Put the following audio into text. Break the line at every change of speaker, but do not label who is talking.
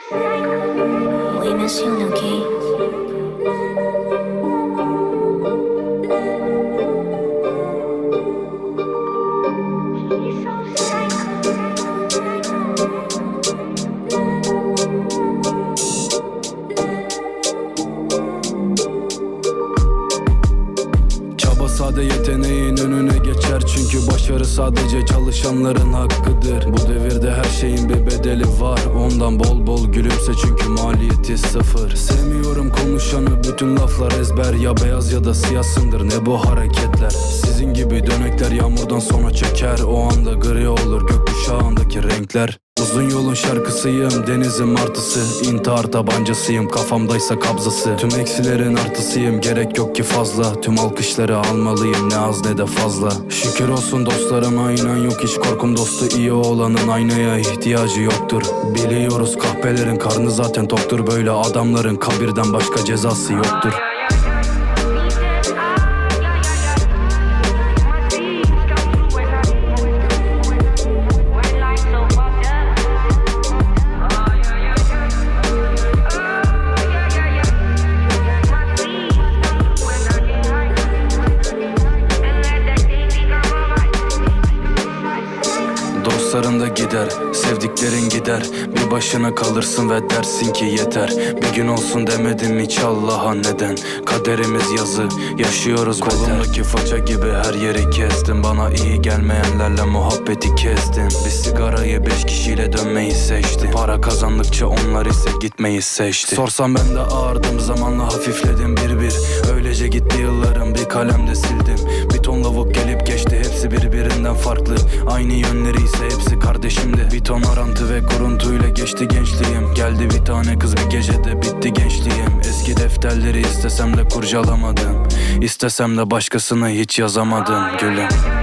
Oui, monsieur, on est ok.
Çaba sade yeteneğin önüne geçer, çünkü başarı sadece çalışanların hakkıdır. Bu devirde her şeyin bir bedeli var, ondan bol bol gülümse çünkü maliyeti sıfır. Sevmiyorum konuşanı, bütün laflar ezber, ya beyaz ya da siyahsındır, ne bu hareketler. Sizin gibi dönekler yağmurdan sonra çeker, o anda gri olur gökkuşağındaki renkler. Uzun yolun şarkısıyım, denizin martısı, intihar tabancasıyım, kafamdaysa kabzası. Tüm eksilerin artısıyım, gerek yok ki fazla. Tüm alkışları almalıyım, ne az ne de fazla. Şükür olsun dostlarıma, inan yok hiç korkum. Dostu iyi olanın aynaya ihtiyacı yoktur. Biliyoruz kahpelerin karnı zaten toktur. Böyle adamların kabirden başka cezası yoktur. Dostların da gider, sevdiklerin gider. Bir başına kalırsın ve dersin ki yeter. Bir gün olsun demedim hiç Allah'a neden? Kaderimiz yazı, yaşıyoruz beter. Kolumdaki faça gibi her yeri kestim. Bana iyi gelmeyenlerle muhabbeti kestim. Bir sigarayı 5 kişiyle dönmeyi seçtim. Para kazandıkça onlar ise gitmeyi seçti. Sorsam ben de ağırdım, zamanla hafifledim bir bir. Öylece gitti yıllarım, bir kalemde sildim. Bir ton lavuk gelip geçti, hepsi birbirinden farklı. Aynı yönleri ise hepsi kardeşimdi. Bir ton arantı ve kuruntuyla geçti gençliğim. Geldi bir tane kız, bir gecede bitti gençliğim. Eski defterleri istesem de kurcalamadım. İstesem de başkasını hiç yazamadım gülüm.